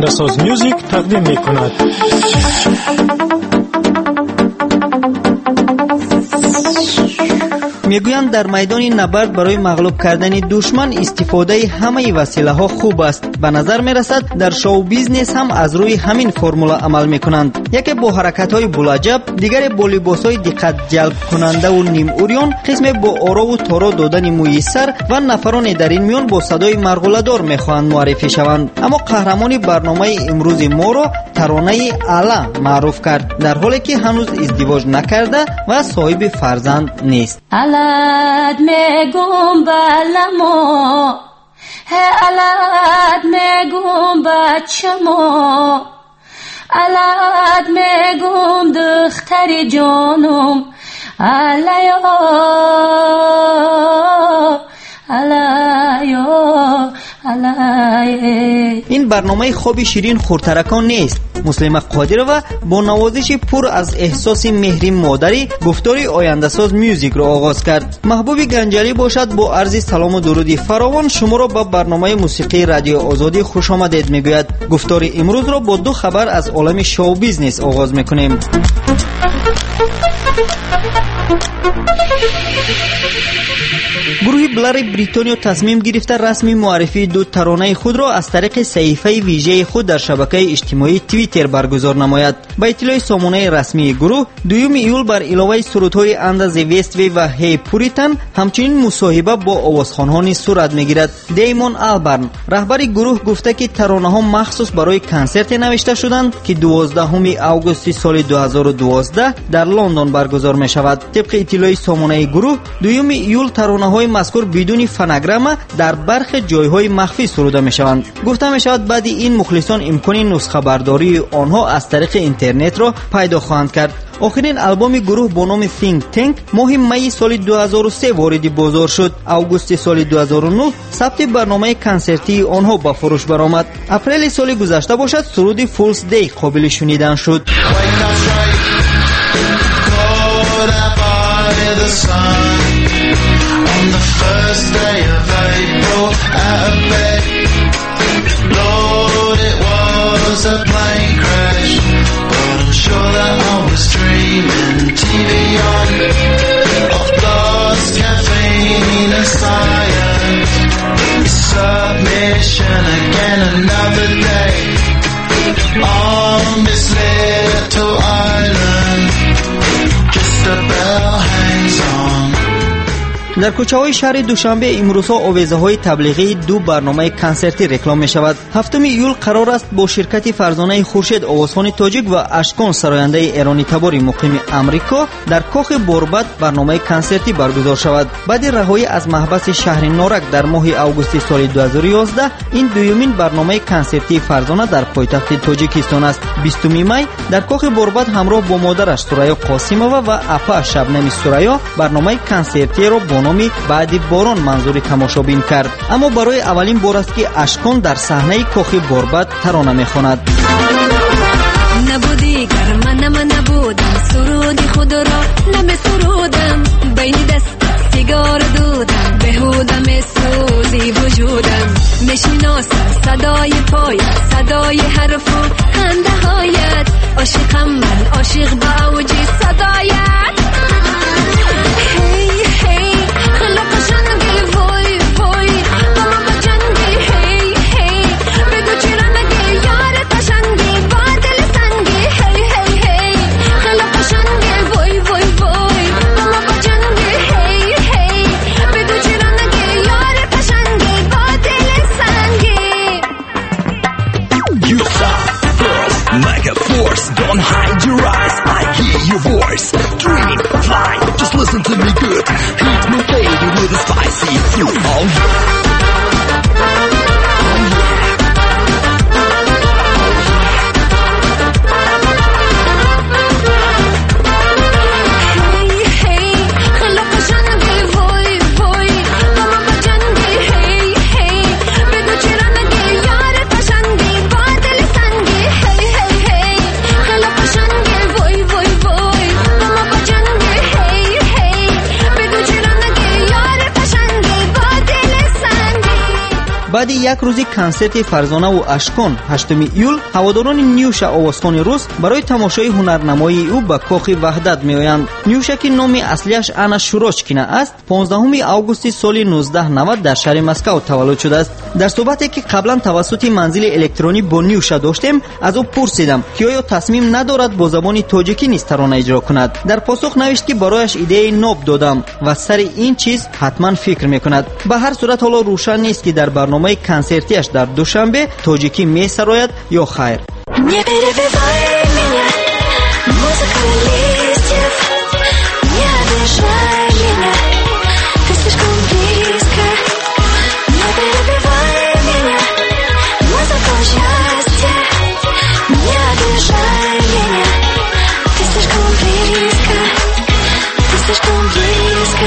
آینده‌ساز میوزیک تقدیم می‌کند. میگویند در میدان نبرد برای مغلوب کردن دشمن استفاده همه وسیله‌ها خوب است. به نظر می‌رسد در شو بیزنس هم از روی همین فرمولا عمل می‌کنند. یکی با حرکت‌های بلعجب، دیگری با لباس‌های دقت جلب کننده و نیم اوریان، قسم با آرا و تارا دادن موی سر و نفران در این میان با صدای مرغوله‌دار می‌خواهند معرفی شوند. اما قهرمان برنامه امروز ما را ترانه الا معروف کرد، در حالی که هنوز ازدواج نکرده و صاحب فرزند نیست. الاد میگم بلمو الاد میگم بچمو الاد میگم دختر جانم الیا الیا. این برنامه خواب شیرین خورترکان نیست. مسلمه قادر و با نوازش پر از احساس مهری مادری گفتاری آینده‌ساز میوزیک را آغاز کرد. محبوب گنجلی باشد با عرض سلام و درود فراوان شما را به برنامه موسیقی رادیو آزادی خوش آمدید میگوید. گفتار امروز را با دو خبر از عالم شو بیزنس آغاز میکنیم. گروه بلر بریتانیا تصمیم گرفته رسمی معرفی دو ترانه خود را از طریق صحیفه ویژه خود در شبکه اجتماعی توییتر برگزار نماید. با اطلاع سامانه رسمی گروه، 2 ایول بر علاوه سرودهای انداز ویستوی و هی پوریتن همچنین مصاحبه با آوازخوانان صورت میگیرد. دیمون آلبرن رهبر گروه گفته که ترانه ها مخصوص برای کنسرت نوشته شدند که 12 آگوست سال 2012 در لندن برگزار می شود. طبق اطلاع سامانه گروه، 2 ایول ترانه های مذکور بدون فونوگرام در برخی جایهای مخفی سروده می شوند. گفته می شود بعد این مخلصان امکان نسخه برداری آنها از طریق اینترنت را پیدا خواهند کرد. آخرین آلبوم گروه با نام Think Tank ماه می سال 2003 وارد بازار شد. آگوست سال 2009 ثبت برنامه کنسرتی آنها به فروش برآمد. اپریل سال گذشته باشد سرود فولز دی قابل شنیدن شد. On the first day of April, out of bed, Lord, it was a plane crash, but I'm sure that I was dreaming. TV on, of lost caffeine and science, submission again another day, on this little island, just a bell hangs on. در کوچه‌های شهر دوشنبه امروزها آویزه‌های تبلیغی دو برنامه کنسرتی رکلام می‌شود. 7 ایول قرار است با شرکت فرزانه خورشید آوازخوان تاجیک و اشکان سراینده ایرانی تبار مقیم امریکا در کاخ بوربت برنامه کنسرتی برگزار شود. بعد رهایی از محبس شهر نورک در ماه آگوست سال 2011 این دومین برنامه کنسرتی فرزانه در پایتخت تاجیکستان است. 20 می در کاخ بوربت همراه با مادرش سریا قاسمова و اپا شبنم سریا برنامه کنسرتی را با نام بعد باران منظور تماشابین کرد. اما برای اولین بار است که اشکان در صحنه کاخ بوربت ترانه می‌خواند. نبودی گر من نبودم سرودی خود را نمی سرودم بین دست سیگار دودم بهودم سوزی وجودم میشناسم صدای پای صدای حرف و خنده هایت عاشقم من عاشق با اوجی صدایت هی هی خلا قشنگی وای وای بابا بجنگی هی هی بگو چرا نگی یار قشنگی با دل سنگی هی هی هی خلا قشنگی وای وای وای بابا بجنگی هی هی بگو چرا نگی یار قشنگی با دل سنگی. You stop. баъди як рӯзи консерти фарзонаву ашкон 8 июл ҳаводорони нюша овозхони рус барои тамошои ҳунарнамоии ӯ ба кохи ваҳдат меоянд. нюша ки номи аслиаш Анна Шурочкина аст, 15 августи соли 1990 дар шаҳри Москав таваллуд шудааст. дар суҳбате ки қаблан тавассути манзили электронӣ бо нюша доштем, аз ӯ пурсидам ки оё тасмим надорад бо забони тоҷикӣ низ тарона иҷро кунад. дар посух навишт ки барояш идеяи ноб додам ва сари ин чиз ҳатман фикр мекунад. ба ҳар сурат ҳоло рӯшан нест ки дар барномаи консертиаш дар душанбе тоҷикӣ месарояд ё хайр. Не перебивай меня, музыка листьев, не обижай меня, ты слишком близко. Не перебивай меня, музыка счастья, не обижай меня, ты слишком близко, ты слишком близко.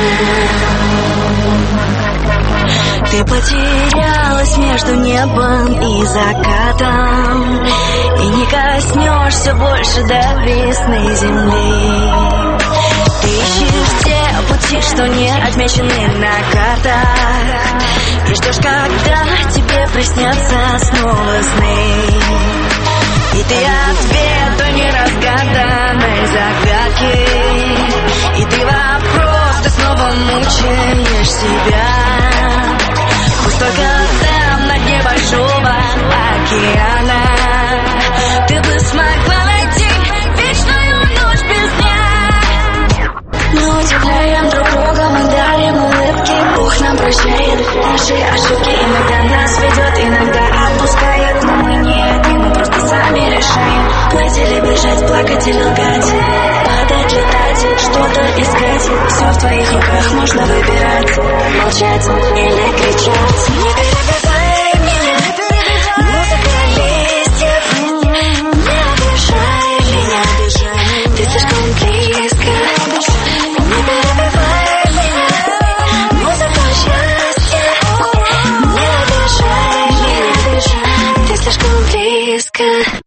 Ты потерялась между небом и закатом, и не коснешься больше до весны земли. Ты ищешь те пути, что не отмечены на картах, и ждешь, когда тебе приснятся снова сны. И ты ответ той неразгаданной загадки, и ты вопрос, ты снова мучаешь себя. Пусть только там, на дне большого океана, ты бы смогла найти вечную ночь без дня. Мы удивляем друг друга, мы дарим улыбки, Бог нам прощает наши ошибки. Иногда нас ведет, иногда отпускает, но мы не одни, мы просто сами решаем плыть или бежать, плакать или лгать, падать, летать, что-то искать. Все в твоих руках, можно выбирать, молчать или кричать. Не перебивай меня, музыка листьев, не обижай меня, ты слишком близко. Не перебивай меня, музыка счастья, не обижай меня, ты слишком близко.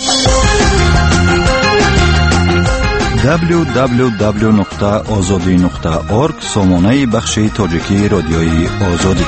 www.ozodi.org сомонаи бахши тоҷикии радиои озодӣ.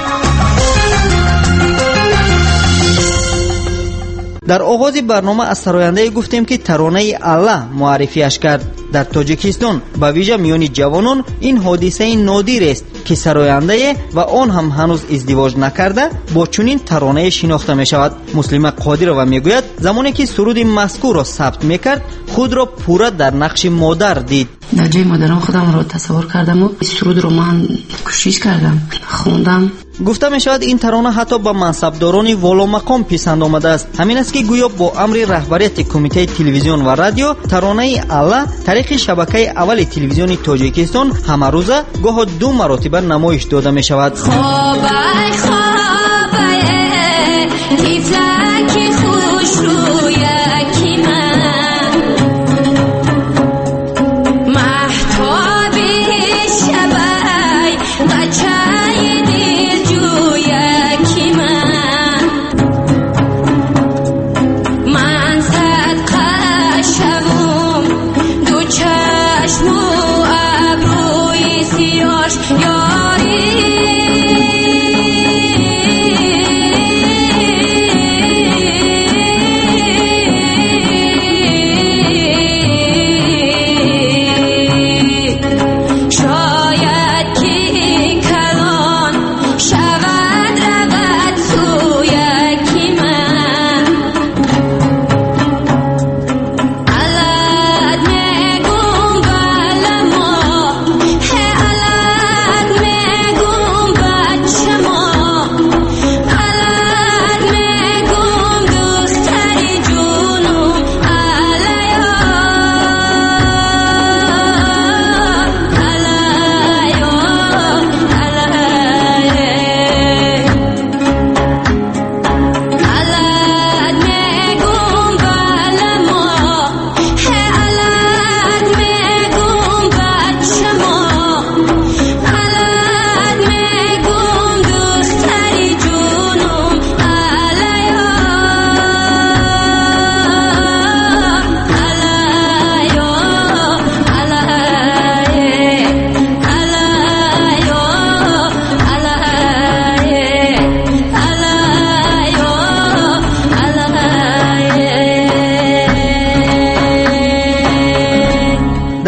дар оғози барнома аз сарояндае гуфтем ки таронаи алла муаррифиаш кард. дар тоҷикистон ба виҷа миёни ҷавонон ин ҳодисаи нодирест ки сарояндае ва он ҳам ҳанӯз издивоҷ накарда бо чунин таронае шинохта мешавад. муслима қодирова мегӯяд замоне ки суруди мазкурро сабт мекард, худро пурра дар нақши модар дид. дар ҷои модарам худамро тасаввур кардаму сурудро ман кӯшиш кардам, хондам. гуфта мешавад ин тарона ҳатто ба мансабдорони воломақом писанд омадааст. ҳамин аст ки гӯё бо амри раҳбарияти кумитаи телевизион ва радио таронаи алла тариқи шабакаи аввали телевизиони тоҷикистон ҳамарӯза гоҳо 2 маротиба намоиш дода мешавад.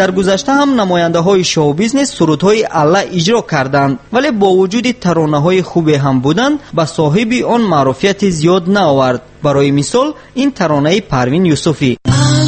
در گذشته هم نماینده‌های شو بیزنس سرودهای الله اجرا کردند، ولی با وجود ترانه‌های خوبی هم بودند با صاحب آن معروفیت زیاد نآورد. برای مثال این ترانه پروین یوسفی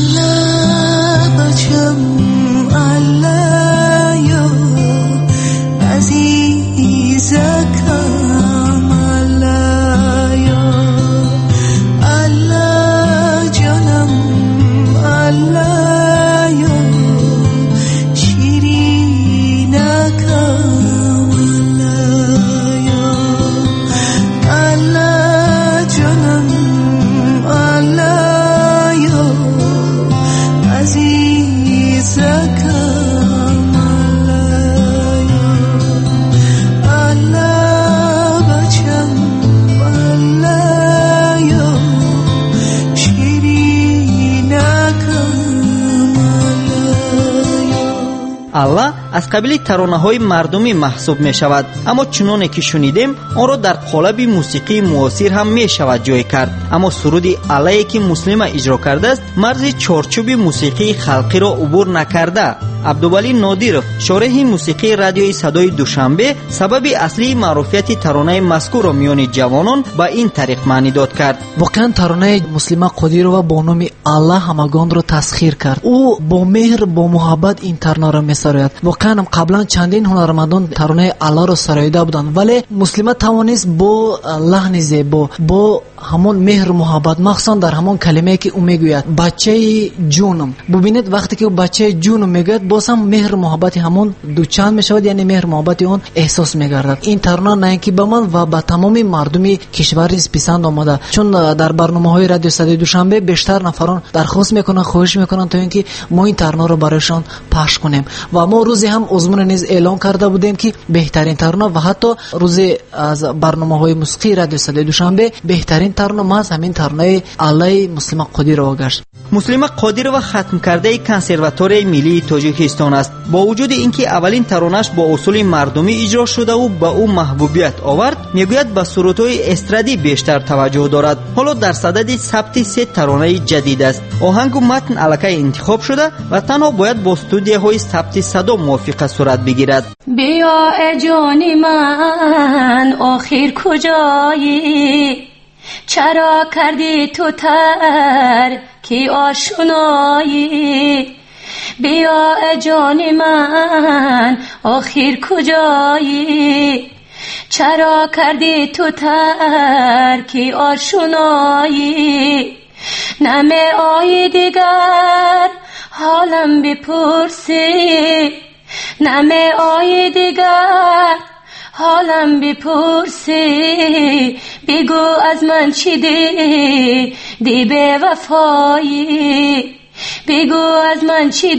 الله از قبیل ترانه‌های مردمی محسوب می شود، اما چنانه که شنیدیم آن را در قالب موسیقی معاصر هم می شود جای کرد. اما سرودی الله که مسلم اجرا کرده است مرز چارچوب موسیقی خلقی را عبور نکرده. عبدالولی نادیرов شارح موسیقی رادیوی صدای دوشنبه سبب اصلی معروفیت ترانه مذکور را میان جوانان با این طریق معنی داد کرد. واقعا ترانه مسلم قدیرова با نام الله همگان را تسخیر کرد. او با مهر با محبت این ترانه را میسراید. واقعا قبلا چندین هنرمندان ترانه الله را سراییده بودند، ولی مسلم توانست با لحن زیبا با همون مهر محبت مخصوصا در همون کلمه که او میگوید بچه جونم، ببینید وقتی که او بچه جونم میگوید باز هم مهر محبت همون دوچند میشود، یعنی مهر محبت اون احساس میگردد. این ترانه نه اینکه به من و به تمام مردمی کشور پسند آمده، چون در برنامه‌های رادیو صدای دوشنبه بیشتر نفران درخواست میکنن، خواهش میکنن تا اینکه ما این ترانه رو برایشان پخش کنیم و ما روزی هم عزمان نیز اعلام کرده بودیم که بهترین ترانه و حتی روزی از برنامه‌های موسیقی رادیو صدای دوشنبه بهترین ترانه ما همین ترانه الله مسلم قدیرova گشت. مسلم قدیرova ختم کرده کنسرواتوری ملی تاجیکستان است. با وجود اینکه اولین ترانه‌اش با اصول مردمی اجرا شده و با او محبوبیت آورد، میگوید به سرودهای استرادی بیشتر توجه دارد. حالا در صدد ثبت 3 ترانه جدید است. آهنگ و متن الکی انتخاب شده و تنها باید با استودیوهای ثبت صدا موافقه صورت بگیرد. بیا ای جان من آخر کجایی، چرا کردی تو ترک آشنایی، بیا ای جان من آخر کجایی، چرا کردی تو ترک آشنایی، نمی آیی دیگر حالم بپرسی، نمی آیی دیگر حالم بپرسی، بگو از من چی دی به وفایی، بگو از من چی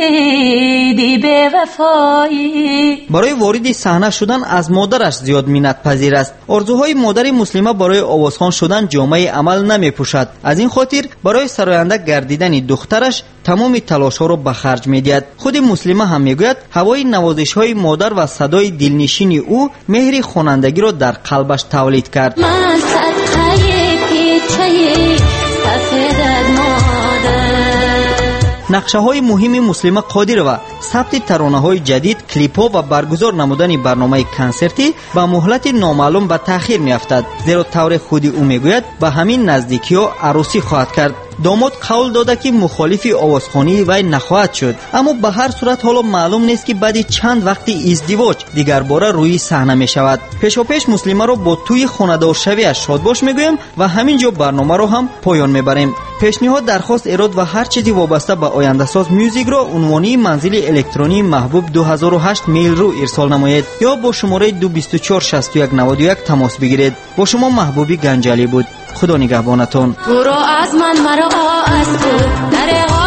دی به وفایی. برای وارد صحنه شدن از مادرش زیاد منت پذیر است. آرزوهای مادر مسلمه برای آوازخوان شدن جامعه عمل نمی پوشد. از این خاطر برای سراینده گردیدن دخترش تمام تلاش ها را به خرج می دهد. خود مسلمه هم می گوید هوای نوازش های مادر و صدای دلنشین او مهر خوانندگی را در قلبش تولید کرد. من صدقه پیچه سفیدت مادر. نقشه های مهم مسلمه قدیرova ثبت ترانه های جدید، کلیپ ها و برگزار نمودن برنامه کنسرتی با مهلت نامعلوم به تأخیر می افتد، زیرا طور خودی او می گوید به همین نزدیکی ها عروسی خواهد کرد. داماد قول داده که مخالف آوازخوانی وی نخواهد شد، اما به هر صورت حالا معلوم نیست که بعد چند وقت ازدواج دیگر باره روی صحنه می شود. پیشاپیش مسلمه رو با توی خانه‌دار شویش شادباش می گویم و همینجا برنامه رو هم پایان می بریم. پیشنهاد، درخواست، ایراد و هر چیزی وابسته به آینده ساز میوزیک رو عنوانی منزل الکترونی محبوب 2008 میل رو ارسال نمایید یا با شماره 2246191 تماس بگیرید. با شما محبوبی گنجالی بود. خدا نگهبانتون. برو از من مرا از تو در